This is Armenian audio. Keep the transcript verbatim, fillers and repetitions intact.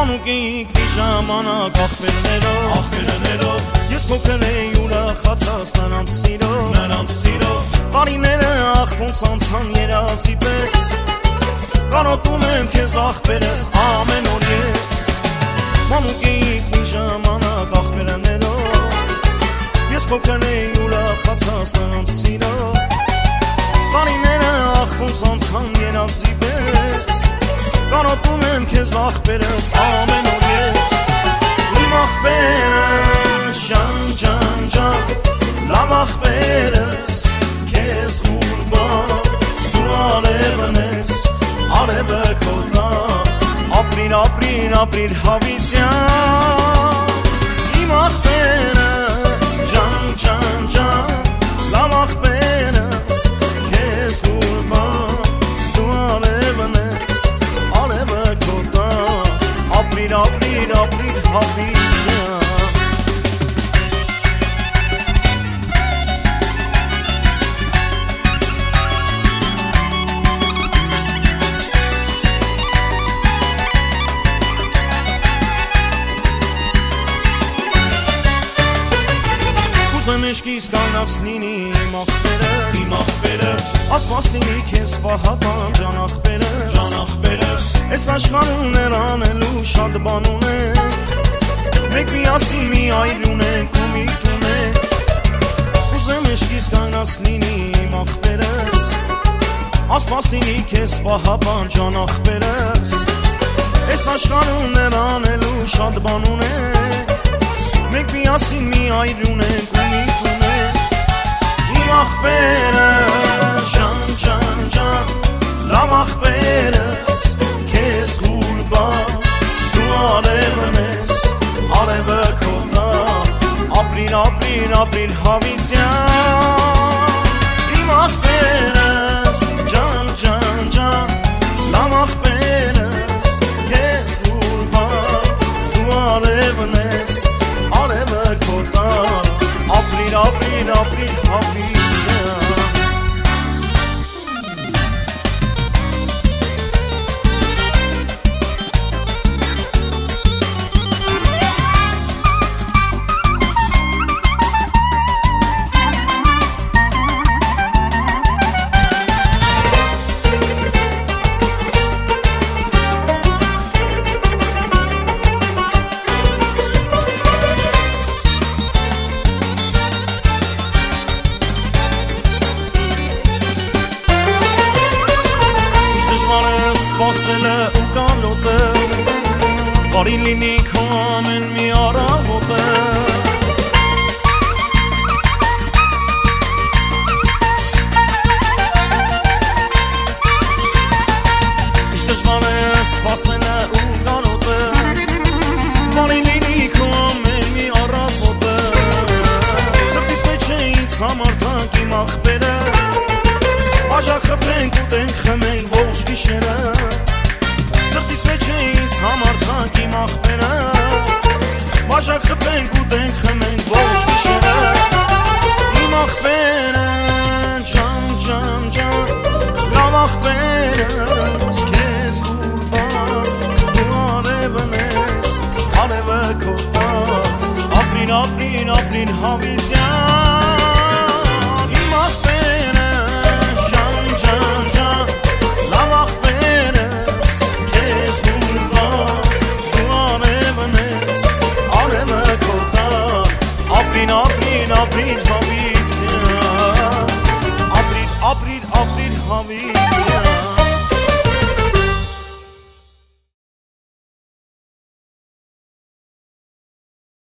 Մանուկեիք մի ժամանակ ախպերներով Ախպերներով Ես փոքր էի ուրախացած նրանց սիրով Նրանց սիրով Տարիները ախոնց անցան երազի պես Կանոտում եմ քեզ ախպերս ամեն օր ես Մանուկեիք մի ժամանակ ախպերներով Ես փոքր էի ուրախացած նրանց սիրով Տարիները ախոնց անցան երազի պես Կանոտում եմ քեզ ախպերս ամեն օր ես Իմ ախպերս ջան ջան ջան Լավ ախպերս քեզ ուրբան Դու արևն ես արևը քո տան Ապրիր ապրիր ապրիր հավիտյան Իմ ախպերս ջան ջան ջան Լավ ախպերս քեզ ուրբան Դու արևն ես արևը քո տան Ապրիր ապրիր ապրիր հավիտյան Ուզեմ էշկիս կանած լինի իմ ախպերս Իմ ախպերս Ասված լինի քեզ պահապան ջան ախպերս Ջան ախպերս Այս աշխարհում նրանելու շատ բան ունենք Մենք միասին մի այր ունենք ու միտք ունենք Ուզեմ էշկիս կանած լինի իմ ախպերս Ասված լինի քեզ պահապան ջան ախպերս Այս աշխարհում նրանելու շատ բան ունենք Մենք միասին մի այր ունենք ու միտք ունենք Իմ ախպերս ջան ջան ջան Լավ ախպերս քեզ ուրբան Դու արևն ես արևը քո տան Ապրիր ապրիր ապրիր հավիտյան Իմ ախպերս ջան ջան ջան Լավ ախպերս քեզ ուրբան Դու արևն ես արևը քո տան Ապրիր ապրիր ապրիր հավիտյան Սպասելը ու կանոտը Բարի լինի քո ամեն մի առավոտը Իշտ դժվար է սպասելը ու կանոտը Բարի լինի քո ամեն մի առավոտը Սրտիս մեջ է ինձ համար թանկ իմ ախպերը Աժակ խփենք ու տենք խմենք ողջ գիշերը Սրտիս մեջ է ինձ համար թանկ իմ ախպերս Աժակ խփենք ու տենք խմենք ողջ գիշերը Իմ ախպերը ջան ջան ջան Լավ ախպերս քեզ ուրբան Դու արևն ես արևը քո տան Ապրիր ապրիր ապրիր հավիտյան Իմ ախպերս ջան ջան ջան Լավ ախպերս քեզ ուրբան Դու արևն ես արևը քո տան Ապրիր ապրիր ապրիր հավիտյան Ապրիր ապրիր ապրիր հավիտյան